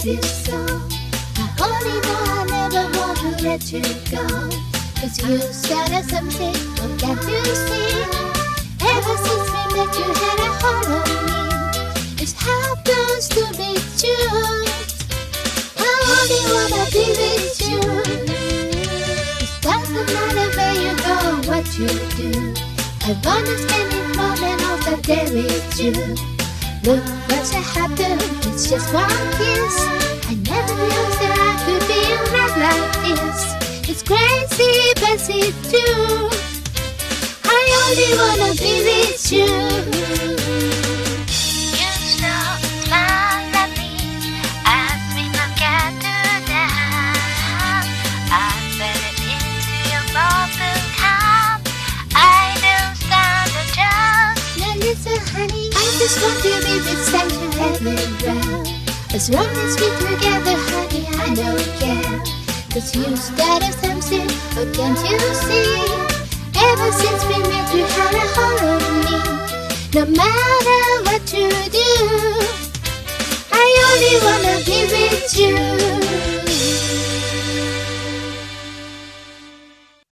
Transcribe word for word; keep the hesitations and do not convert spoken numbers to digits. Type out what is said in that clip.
love you so. I only know I never want to let you go. Cause you started something, what can't you see? Ever since we met you had a hold on me. It happens to be true. I only wanna be with you. It doesn't matter where you go or what you do. I wanna spend the moment of the day with you. Look what happened, it's just one kiss. I never knew that I could be in love like this. It's crazy, but it's true. I only wanna be with you. You stop, smile at me as we look at the down. I fell into your bubble cup. I don't stand a chance. Now listen, honey, I just want to be beside you every round. As long as we're together, honey, I don't care. Cause you started something, what can't you see? Ever since we met, you had a hold on me. No matter what you do,